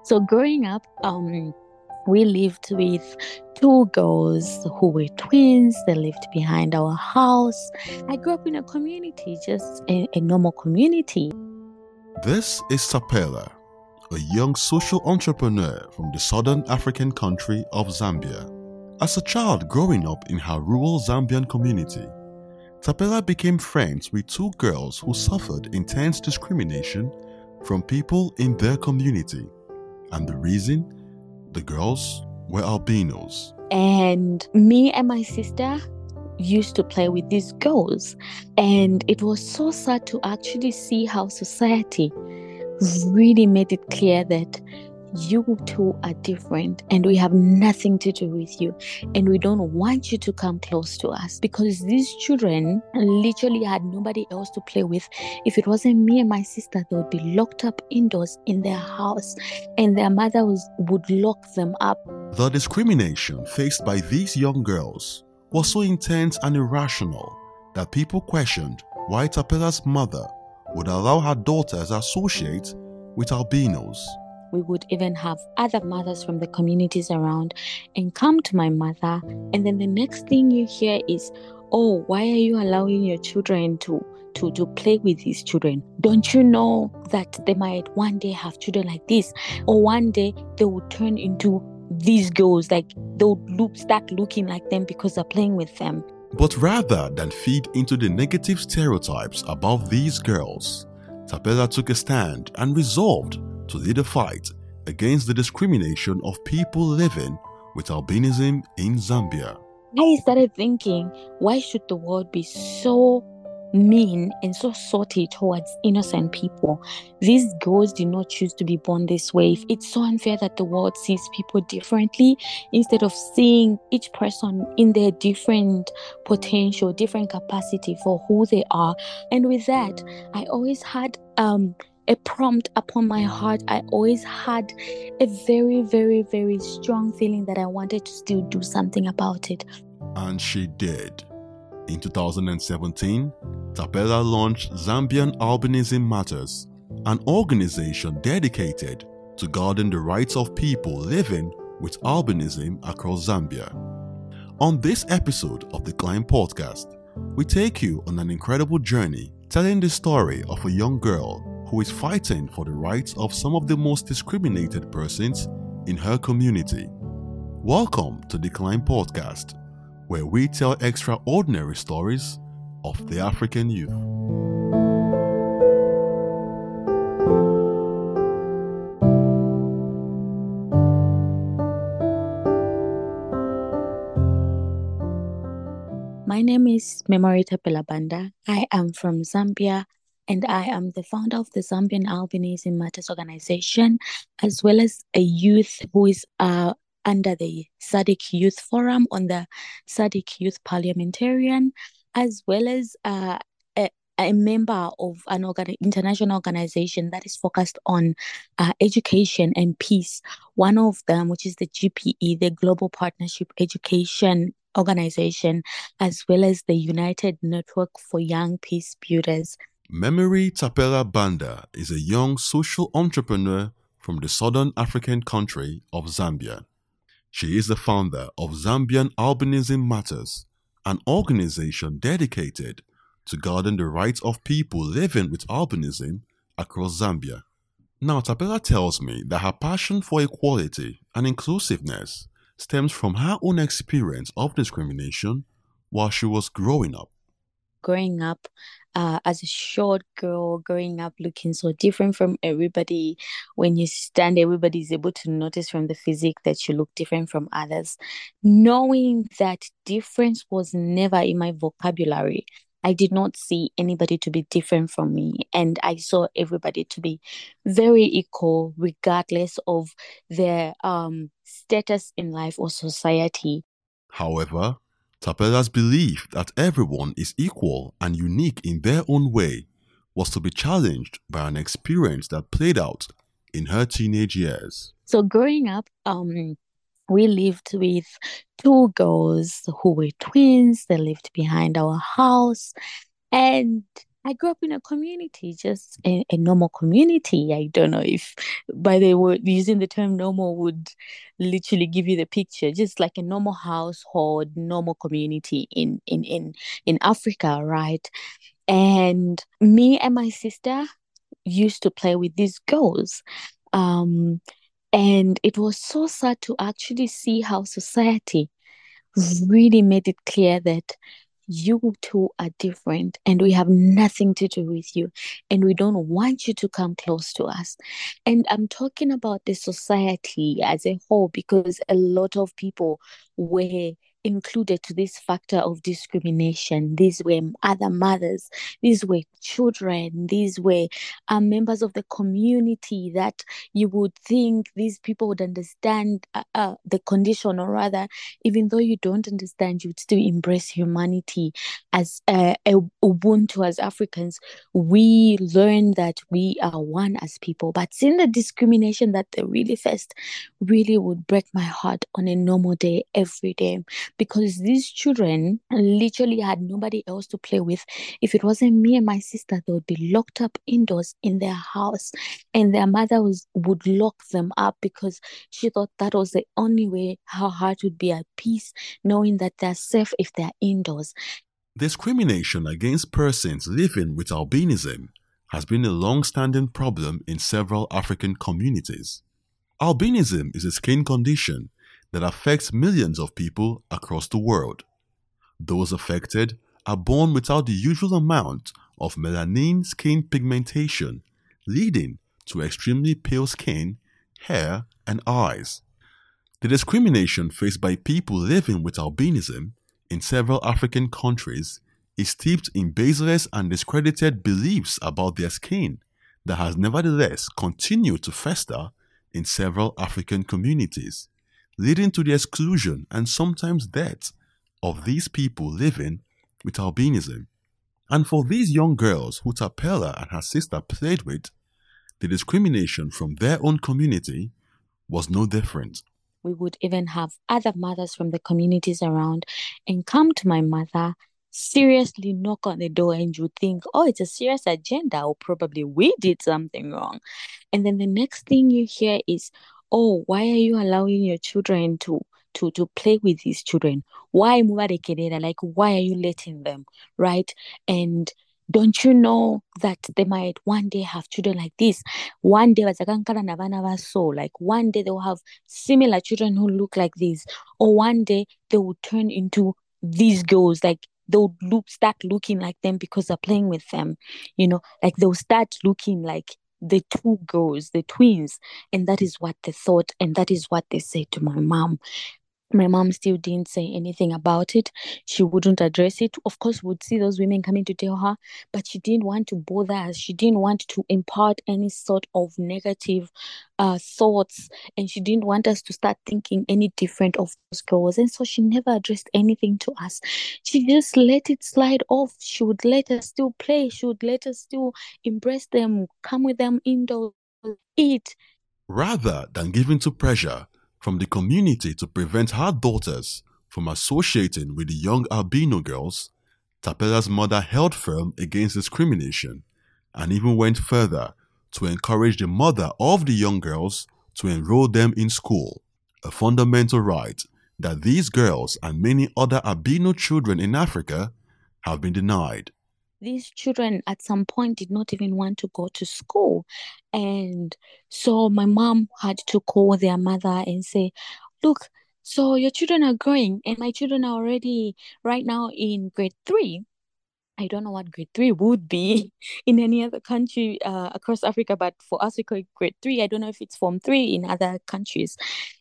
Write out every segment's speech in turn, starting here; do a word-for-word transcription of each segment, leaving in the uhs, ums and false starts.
So growing up, um, we lived with two girls who were twins. They lived behind our house. I grew up in a community, just a, a normal community. This is Tapela, a young social entrepreneur from the southern African country of Zambia. As a child growing up in her rural Zambian community, Tapela became friends with two girls who suffered intense discrimination from people in their community. And the reason? The girls were albinos. And me and my sister used to play with these girls. And it was so sad to actually see how society really made it clear that you two are different and we have nothing to do with you, and we don't want you to come close to us, because these children literally had nobody else to play with. If it wasn't me and my sister, they would be locked up indoors in their house, and their mother was, would lock them up. The discrimination faced by these young girls was so intense and irrational that people questioned why Tapela's mother would allow her daughters associate with albinos. We would even have other mothers from the communities around and come to my mother, and then the next thing you hear is, oh, why are you allowing your children to to to play with these children? Don't you know that they might one day have children like this, or one day they will turn into these girls, like they'll look start looking like them because they're playing with them. But rather than feed into the negative stereotypes about these girls, Tapela took a stand and resolved to lead a fight against the discrimination of people living with albinism in Zambia. I started thinking, why should the world be so mean and so salty towards innocent people? These girls did not choose to be born this way. It's so unfair that the world sees people differently instead of seeing each person in their different potential, different capacity for who they are. And with that, I always had um a prompt upon my heart. I always had a very, very, very strong feeling that I wanted to still do something about it. And she did. In two thousand seventeen, Tapela launched Zambian Albinism Matters, an organization dedicated to guarding the rights of people living with albinism across Zambia. On this episode of the Climb Podcast, we take you on an incredible journey telling the story of a young girl who is fighting for the rights of some of the most discriminated persons in her community. Welcome to the Climb Podcast, where we tell extraordinary stories of the African youth. My name is Memory Tapela Banda. I am from Zambia, and I am the founder of the Zambian Albinism Matters organization, as well as a youth who is uh, under the S A D C Youth Forum on the S A D C Youth Parliamentarian, as well as uh, a, a member of an organ- international organization that is focused on uh, education and peace. One of them, which is the G P E, the Global Partnership Education Organization, as well as the United Network for Young Peace Builders. Memory Tapela Banda is a young social entrepreneur from the southern African country of Zambia. She is the founder of Zambian Albinism Matters, an organization dedicated to guarding the rights of people living with albinism across Zambia. Now, Tapela tells me that her passion for equality and inclusiveness stems from her own experience of discrimination while she was growing up. Growing up uh, as a short girl, growing up looking so different from everybody. When you stand, everybody is able to notice from the physique that you look different from others. Knowing that difference was never in my vocabulary, I did not see anybody to be different from me, and I saw everybody to be very equal, regardless of their um status in life or society. However, Tapela's belief that everyone is equal and unique in their own way was to be challenged by an experience that played out in her teenage years. So growing up, um, we lived with two girls who were twins. They lived behind our house. And I grew up in a community, just a, a normal community. I don't know if by the word using the term normal would literally give you the picture, just like a normal household, normal community in in in in Africa, right? And me and my sister used to play with these girls. Um, and it was so sad to actually see how society really made it clear that you two are different and we have nothing to do with you and we don't want you to come close to us. And I'm talking about the society as a whole because a lot of people were included to this factor of discrimination. These were other mothers, these were children, these were uh, members of the community that you would think these people would understand uh, uh, the condition, or rather even though you don't understand, you would still embrace humanity. As uh, a Ubuntu, as Africans, we learn that we are one as people. But seeing the discrimination that they really faced really would break my heart on a normal day, every day, because these children literally had nobody else to play with. If it wasn't me and my sister, they would be locked up indoors in their house, and their mother was would lock them up because she thought that was the only way her heart would be at peace, knowing that they're safe if they're indoors. Discrimination against persons living with albinism has been a long-standing problem in several African communities. Albinism is a skin condition that affects millions of people across the world. Those affected are born without the usual amount of melanin skin pigmentation, leading to extremely pale skin, hair, and eyes. The discrimination faced by people living with albinism in several African countries is steeped in baseless and discredited beliefs about their skin that has nevertheless continued to fester in several African communities, leading to the exclusion and sometimes death of these people living with albinism. And for these young girls who Tapela and her sister played with, the discrimination from their own community was no different. We would even have other mothers from the communities around and come to my mother, seriously knock on the door, and you think, oh, it's a serious agenda, or probably we did something wrong. And then the next thing you hear is, oh, why are you allowing your children to to to play with these children? Why mubarekerera? Like, why are you letting them? Right? And don't you know that they might one day have children like this? One day, bazakankala na bana baso. Like one day they'll have similar children who look like this, or one day they will turn into these girls. Like they'll look start looking like them because they're playing with them. You know, like they'll start looking like the two girls, the twins, and that is what they thought, and that is what they said to my mom. My mom still didn't say anything about it. She wouldn't address it. Of course, would see those women coming to tell her, but she didn't want to bother us. She didn't want to impart any sort of negative uh, thoughts, and she didn't want us to start thinking any different of those girls. And so she never addressed anything to us. She just let it slide off. She would let us still play. She would let us still embrace them, come with them indoors, eat. Rather than giving to pressure from the community to prevent her daughters from associating with the young albino girls, Tapela's mother held firm against discrimination and even went further to encourage the mother of the young girls to enroll them in school, a fundamental right that these girls and many other albino children in Africa have been denied. These children at some point did not even want to go to school. And so my mom had to call their mother and say, look, so your children are growing, and my children are already right now in grade three. I don't know what grade three would be in any other country uh, across Africa, but for us, we call it grade three. I don't know if it's form three in other countries.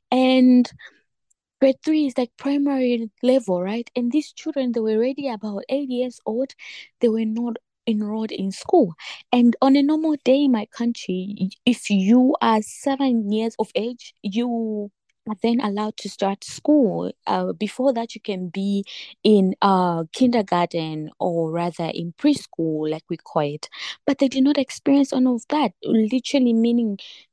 And grade three is like primary level, right? And these children, they were already about eight years old. They were not enrolled in school. And on a normal day in my country, if you are seven years of age, you are then allowed to start school. Uh, before that, you can be in uh, kindergarten, or rather in preschool, like we call it. But they did not experience all of that, literally meaning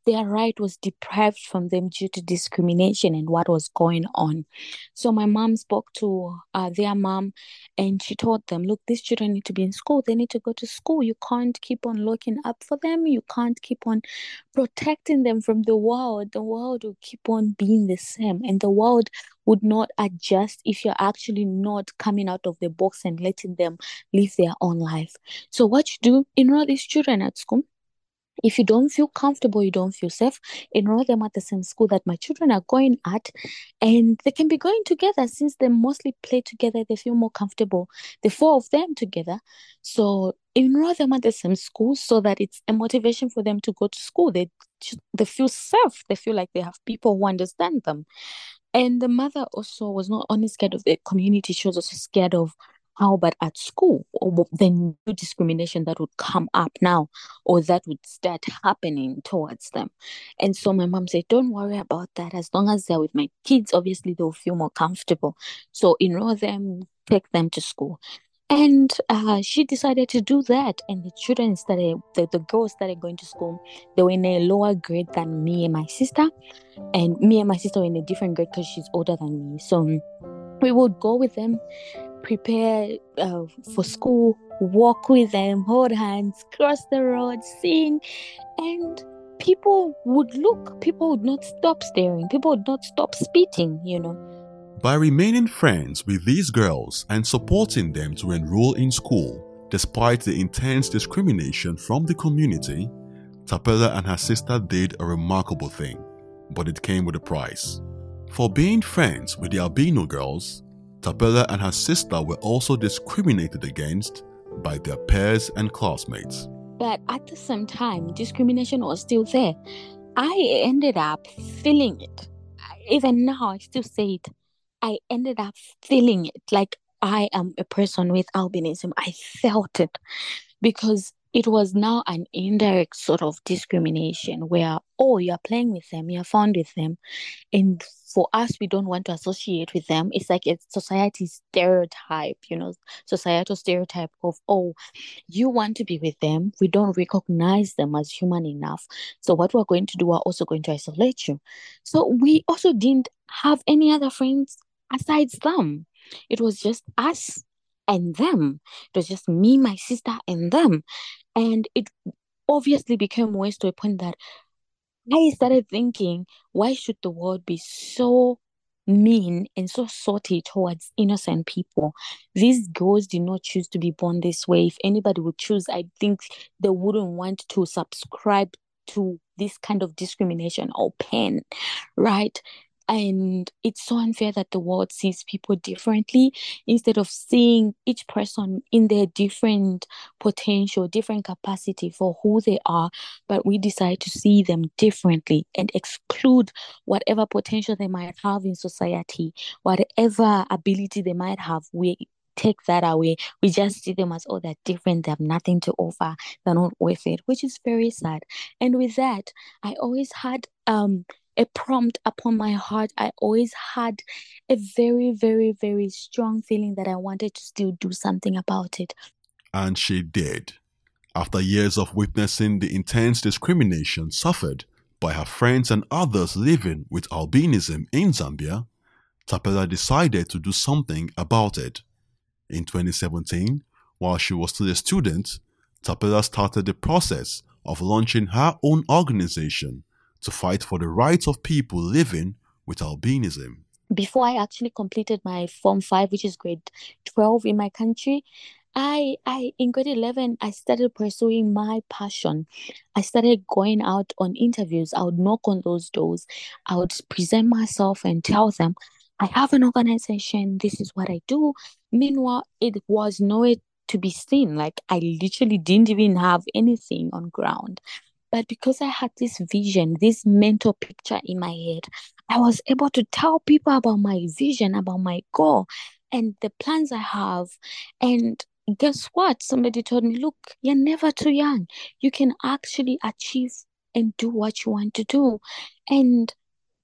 their right was deprived from them due to discrimination and what was going on. So my mom spoke to uh, their mom and she told them, look, these children need to be in school. They need to go to school. You can't keep on looking up for them. You can't keep on protecting them from the world. The world will keep on being the same, and the world would not adjust if you're actually not coming out of the box and letting them live their own life. So what you do, enroll these children at school. If you don't feel comfortable, you don't feel safe, enroll them at the same school that my children are going at, and they can be going together since they mostly play together. They feel more comfortable, the four of them together. So enroll them at the same school so that it's a motivation for them to go to school. They they feel safe. They feel like they have people who understand them. And the mother also was not only scared of the community, she was also scared of how about at school, or the new discrimination that would come up now, or that would start happening towards them. And so my mom said, don't worry about that. As long as they're with my kids, obviously they'll feel more comfortable. So enroll them, take them to school. And uh, she decided to do that. And the children started, the, the girls started going to school. They were in a lower grade than me and my sister. And me and my sister were in a different grade because she's older than me. So we would go with them, prepare uh, for school, walk with them, hold hands, cross the road, sing. And people would look. People would not stop staring. People would not stop spitting, you know. By remaining friends with these girls and supporting them to enroll in school, despite the intense discrimination from the community, Tapela and her sister did a remarkable thing, but it came with a price. For being friends with the albino girls, Tapela and her sister were also discriminated against by their peers and classmates. But at the same time, discrimination was still there. I ended up feeling it. Even now, I still say it. I ended up feeling it like I am a person with albinism. I felt it because it was now an indirect sort of discrimination where, oh, you're playing with them, you're found with them. And for us, we don't want to associate with them. It's like a society stereotype, you know, societal stereotype of, oh, you want to be with them. We don't recognize them as human enough. So what we're going to do, we're also going to isolate you. So we also didn't have any other friends aside them. It was just us and them. It was just me, my sister, and them. And it obviously became worse to a point that I started thinking, why should the world be so mean and so salty towards innocent people? These girls did not choose to be born this way. If anybody would choose, I think they wouldn't want to subscribe to this kind of discrimination or pain, right? And it's so unfair that the world sees people differently instead of seeing each person in their different potential, different capacity for who they are. But we decide to see them differently and exclude whatever potential they might have in society, whatever ability they might have. We take that away. We just see them as, oh, they're different. They have nothing to offer. They're not worth it, which is very sad. And with that, I always had um a prompt upon my heart. I always had a very, very, very strong feeling that I wanted to still do something about it. And she did. After years of witnessing the intense discrimination suffered by her friends and others living with albinism in Zambia, Tapela decided to do something about it. In twenty seventeen, while she was still a student, Tapela started the process of launching her own organization to fight for the rights of people living with albinism. Before I actually completed my Form five, which is grade twelve in my country, I, I in grade eleven, I started pursuing my passion. I started going out on interviews. I would knock on those doors. I would present myself and tell them, I have an organization. This is what I do. Meanwhile, it was nowhere to be seen. Like I literally didn't even have anything on ground. But because I had this vision, this mental picture in my head, I was able to tell people about my vision, about my goal, and the plans I have. And guess what? Somebody told me, look, you're never too young. You can actually achieve and do what you want to do. And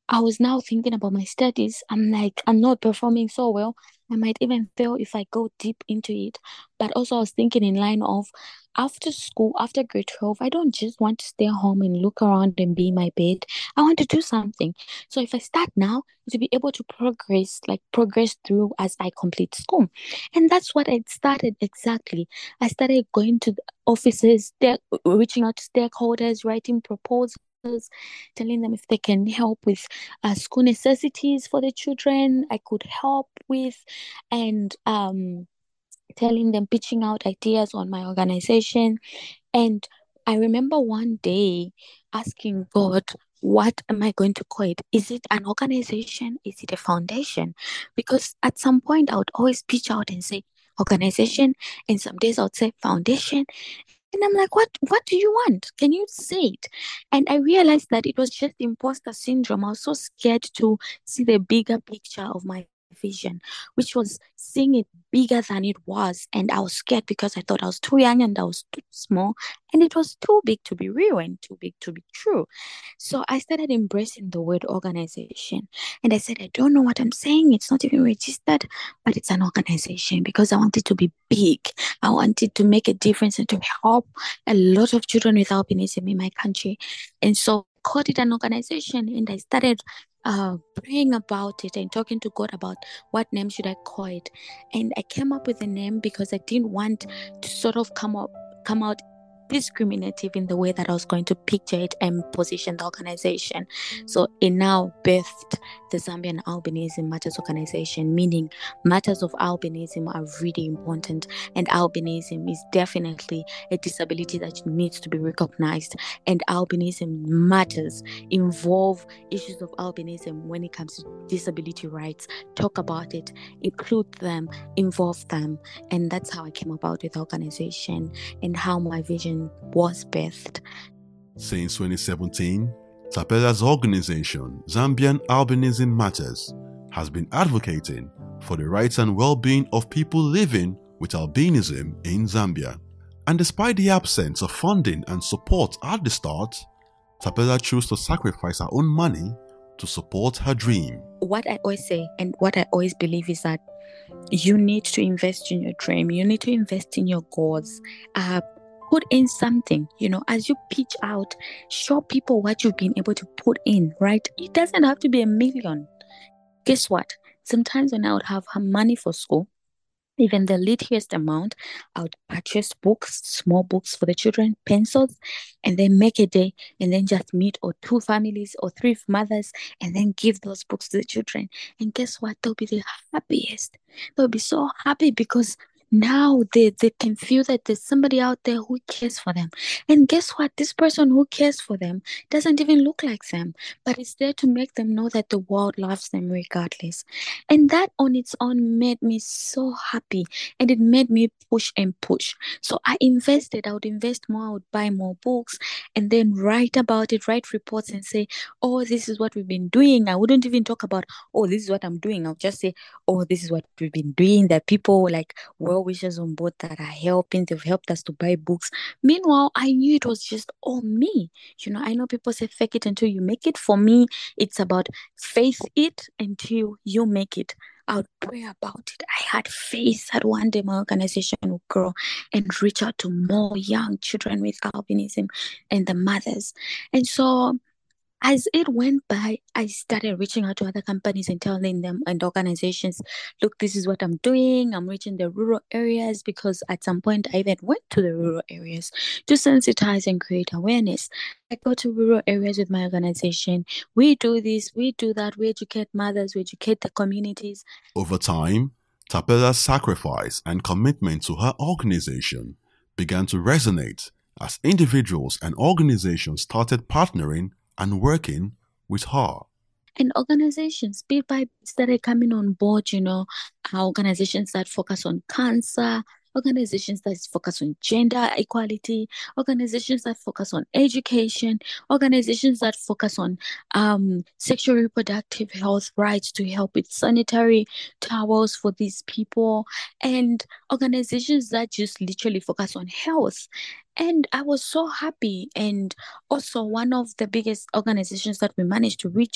I was now thinking about my studies. I'm like, I'm not performing so well. I might even fail if I go deep into it. But also, I was thinking in line of after school, after grade twelve, I don't just want to stay home and look around and be in my bed. I want to do something. So if I start now, to be able to progress, like progress through as I complete school. And that's what I started exactly. I started going to the offices, they reaching out to stakeholders, writing proposals, telling them if they can help with uh, school necessities for the children I could help with, and um, telling them, pitching out ideas on my organization. And I remember one day asking God, what am I going to call it? Is it an organization? Is it a foundation? Because at some point I would always pitch out and say organization, and some days I would say foundation. And I'm like, what what do you want? Can you say it? And I realized that it was just imposter syndrome. I was so scared to see the bigger picture of my vision, which was seeing it bigger than it was. And I was scared because I thought I was too young and I was too small, and it was too big to be real and too big to be true. So I started embracing the word organization. And I said, I don't know what I'm saying. It's not even registered, but it's an organization because I want it to be big. I wanted to make a difference and to help a lot of children with albinism in my country. And so I called it an organization, and I started uh, praying about it and talking to God about what name should I call it. And I came up with a name because I didn't want to sort of come up come out discriminative in the way that I was going to picture it and position the organization. So it now birthed the Zambian Albinism Matters organization, meaning matters of albinism are really important, and albinism is definitely a disability that needs to be recognized, and albinism matters involve issues of albinism when it comes to disability rights. Talk about it, include them, involve them. And that's how I came about with the organization and how my vision was birthed. Since twenty seventeen, TAPEDA's organization, Zambian Albinism Matters, has been advocating for the rights and well-being of people living with albinism in Zambia. And despite the absence of funding and support at the start, TAPEDA chose to sacrifice her own money to support her dream. What I always say and what I always believe is that you need to invest in your dream. You need to invest in your goals. Uh, put in something, you know, as you pitch out, show people what you've been able to put in, right? It doesn't have to be a million. Guess what? Sometimes when I would have money for school, even the littlest amount, I would purchase books, small books for the children, pencils, and then make a day and then just meet or two families or three mothers and then give those books to the children. And guess what? They'll be the happiest. They'll be so happy because now they, they can feel that there's somebody out there who cares for them. And guess what? This person who cares for them doesn't even look like them, but it's there to make them know that the world loves them regardless. And that on its own made me so happy, and it made me push and push. So I invested, I would invest more, I would buy more books and then write about it, write reports and say, oh, this is what we've been doing. I wouldn't even talk about, oh, this is what I'm doing. I'll just say, oh, this is what we've been doing. That people like well wishers on board that are helping, they've helped us to buy books. Meanwhile, I knew it was just all me. You know, I know people say fake it until you make it. For me, it's about faith it until you make it. I would pray about it. I had faith that one day my organization would grow and reach out to more young children with albinism and the mothers. And so as it went by, I started reaching out to other companies and telling them and organizations, look, this is what I'm doing. I'm reaching the rural areas because at some point I even went to the rural areas to sensitize and create awareness. I go to rural areas with my organization. We do this, we do that. We educate mothers, we educate the communities. Over time, TAPEDA's sacrifice and commitment to her organization began to resonate as individuals and organizations started partnering and working with her. And organizations, bit by bit, started coming on board, you know, organizations that focus on cancer, organizations that focus on gender equality, organizations that focus on education, organizations that focus on um, sexual reproductive health rights to help with sanitary towels for these people, and organizations that just literally focus on health. And I was so happy. And also one of the biggest organizations that we managed to reach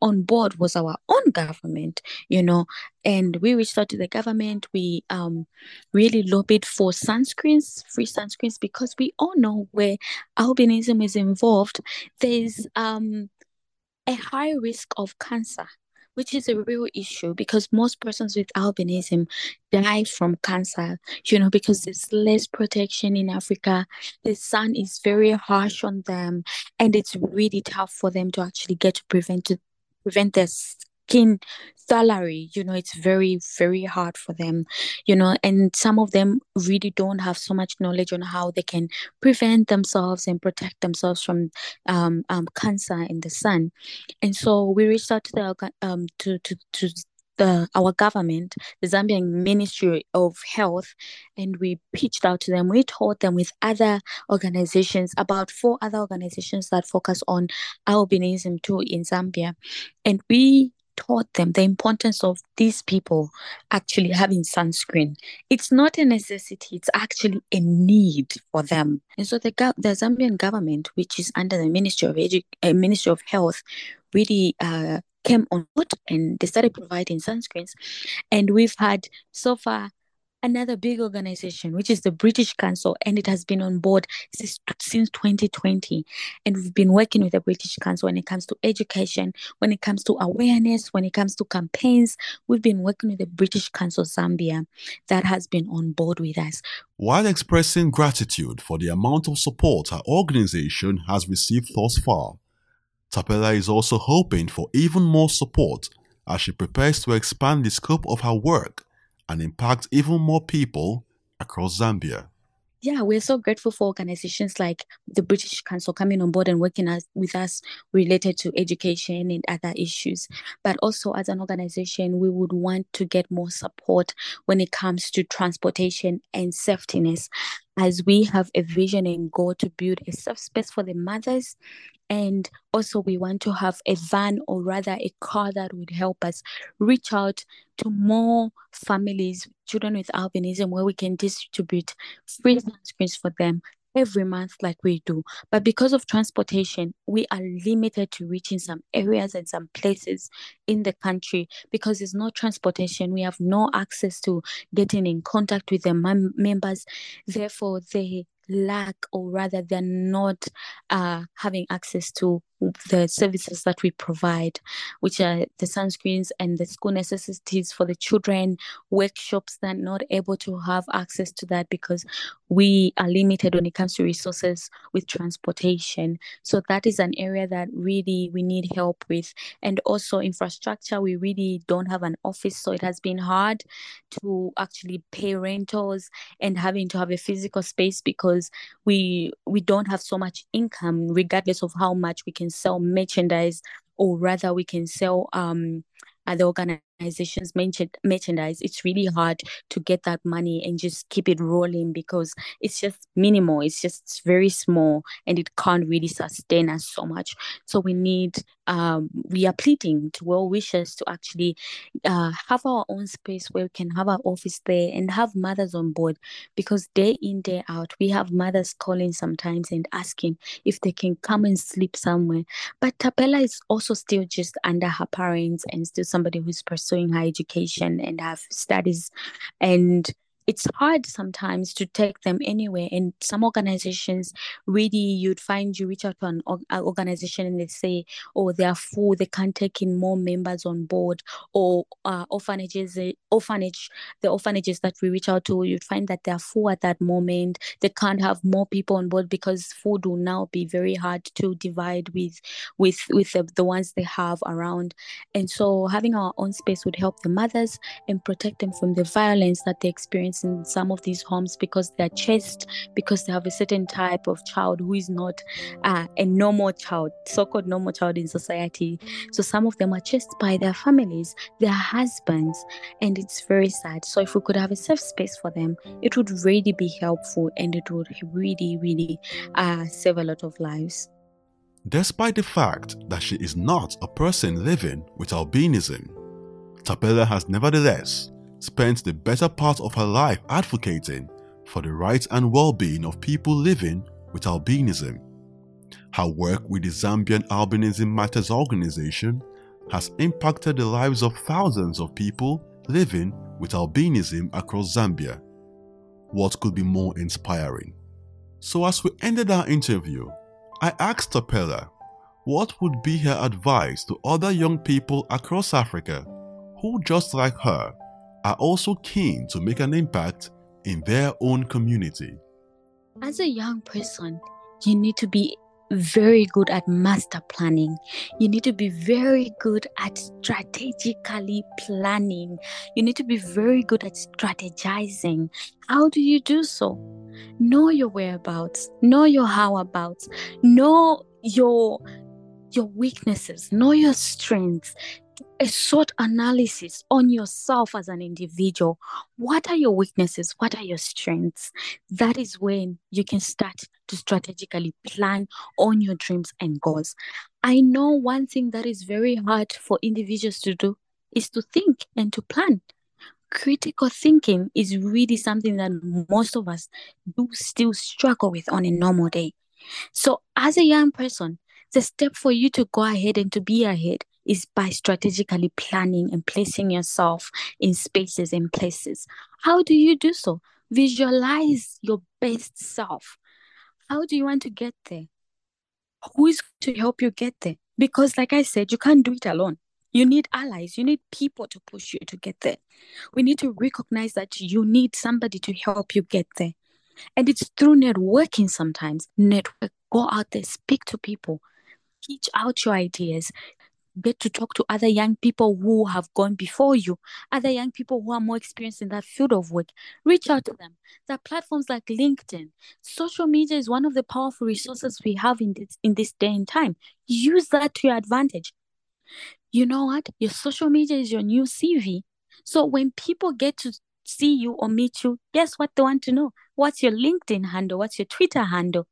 on board was our own government, you know, and we reached out to the government. We um really lobbied for sunscreens, free sunscreens, because we all know where albinism is involved, there's um a high risk of cancer, which is a real issue because most persons with albinism die from cancer, you know, because there's less protection in Africa. The sun is very harsh on them, and it's really tough for them to actually get to prevent to prevent their skin salary. You know, it's very, very hard for them, you know, and some of them really don't have so much knowledge on how they can prevent themselves and protect themselves from um, um cancer in the sun. And so we reached out to the um to to to the our government, the Zambian Ministry of Health, and we pitched out to them. We told them with other organizations, about four other organizations that focus on albinism too in Zambia, and we taught them the importance of these people actually having sunscreen. It's not a necessity, it's actually a need for them. And so the the Zambian government, which is under the Ministry of Edu- uh, Ministry of Health, really uh, came on board and they started providing sunscreens. And we've had so far another big organization, which is the British Council, and it has been on board since, since twenty twenty. And we've been working with the British Council when it comes to education, when it comes to awareness, when it comes to campaigns. We've been working with the British Council Zambia that has been on board with us. While expressing gratitude for the amount of support her organization has received thus far, Thapelo is also hoping for even more support as she prepares to expand the scope of her work and impact even more people across Zambia. Yeah, we're so grateful for organizations like the British Council coming on board and working as, with us related to education and other issues. But also as an organization, we would want to get more support when it comes to transportation and safetyness, as we have a vision and goal to build a safe space for the mothers. And also we want to have a van, or rather a car, that would help us reach out to more families, children with albinism, where we can distribute free sunscreens for them every month like we do. But because of transportation, we are limited to reaching some areas and some places in the country. Because there's no transportation, we have no access to getting in contact with the mem- members. Therefore, they lack, or rather they're not uh, having access to the services that we provide, which are the sunscreens and the school necessities for the children, workshops that are not able to have access to that because we are limited when it comes to resources with transportation. So that is an area that really we need help with. And also infrastructure, we really don't have an office, so it has been hard to actually pay rentals and having to have a physical space, because we we don't have so much income regardless of how much we can sell merchandise, or rather we can sell um other organizations merchandise. It's really hard to get that money and just keep it rolling, because it's just minimal, it's just very small, and it can't really sustain us so much. So we need um we are pleading to well wishers to actually uh have our own space where we can have our office there and have mothers on board, because day in day out we have mothers calling sometimes and asking if they can come and sleep somewhere. But Thapelo is also still just under her parents and still somebody who's pursuing her education and have studies, and it's hard sometimes to take them anywhere. And some organizations, really, you'd find you reach out to an organization and they say, oh, they are full, they can't take in more members on board. Or uh, orphanages, orphanage, the orphanages that we reach out to, you'd find that they are full at that moment. They can't have more people on board because food will now be very hard to divide with with with the, the ones they have around. And so having our own space would help the mothers and protect them from the violence that they experience in some of these homes, because they're chased, because they have a certain type of child who is not uh, a normal child, so-called normal child in society. So some of them are chased by their families, their husbands, and it's very sad. So if we could have a safe space for them, it would really be helpful, and it would really, really uh, save a lot of lives. Despite the fact that she is not a person living with albinism, Thapelo has nevertheless spent the better part of her life advocating for the rights and well-being of people living with albinism. Her work with the Zambian Albinism Matters organization has impacted the lives of thousands of people living with albinism across Zambia. What could be more inspiring? So as we ended our interview, I asked Tapela what would be her advice to other young people across Africa who, just like her, are also keen to make an impact in their own community. As a young person, you need to be very good at master planning. You need to be very good at strategically planning. You need to be very good at strategizing. How do you do so? Know your whereabouts, know your howabouts, know your your weaknesses, know your strengths. A SWOT analysis on yourself as an individual. What are your weaknesses? What are your strengths? That is when you can start to strategically plan on your dreams and goals. I know one thing that is very hard for individuals to do is to think and to plan. Critical thinking is really something that most of us do still struggle with on a normal day. So as a young person, the step for you to go ahead and to be ahead is by strategically planning and placing yourself in spaces and places. How do you do so? Visualize your best self. How do you want to get there? Who is going to help you get there? Because like I said, you can't do it alone. You need allies. You need people to push you to get there. We need to recognize that you need somebody to help you get there. And it's through networking sometimes. Network. Go out there, speak to people. Teach out your ideas. Get to talk to other young people who have gone before you, other young people who are more experienced in that field of work. Reach out to them. There are platforms like LinkedIn. Social media is one of the powerful resources we have in this, in this day and time. Use that to your advantage. You know what? Your social media is your new C V. So when people get to see you or meet you, guess what they want to know? What's your LinkedIn handle? What's your Twitter handle?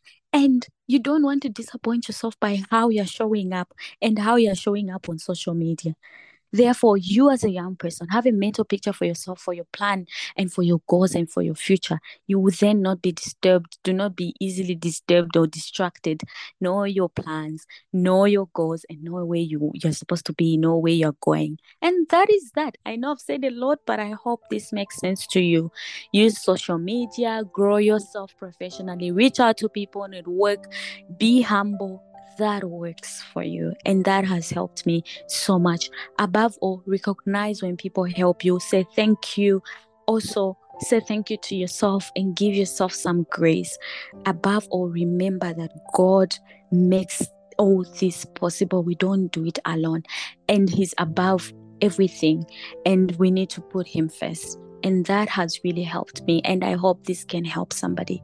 And you don't want to disappoint yourself by how you're showing up and how you're showing up on social media. Therefore, you as a young person, have a mental picture for yourself, for your plan and for your goals and for your future. You will then not be disturbed. Do not be easily disturbed or distracted. Know your plans, know your goals, and know where you, you're supposed to be, know where you're going. And that is that. I know I've said a lot, but I hope this makes sense to you. Use social media, grow yourself professionally, reach out to people, network, be humble. That works for you, and that has helped me so much. Above all, recognize when people help you. Say thank you. Also, say thank you to yourself and give yourself some grace. Above all, remember that God makes all this possible. We don't do it alone, and He's above everything, and we need to put Him first. And that has really helped me, and I hope this can help somebody.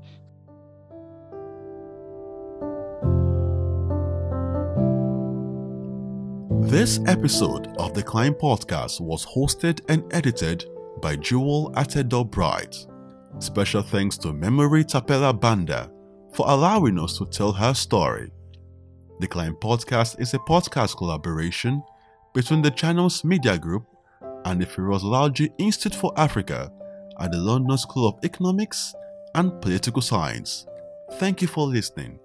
This episode of the Climb Podcast was hosted and edited by Jewel Atedo Bright. Special thanks to Memory Tapela Banda for allowing us to tell her story. The Climb Podcast is a podcast collaboration between the Channels Media Group and the Firoz Lalji Institute for Africa at the London School of Economics and Political Science. Thank you for listening.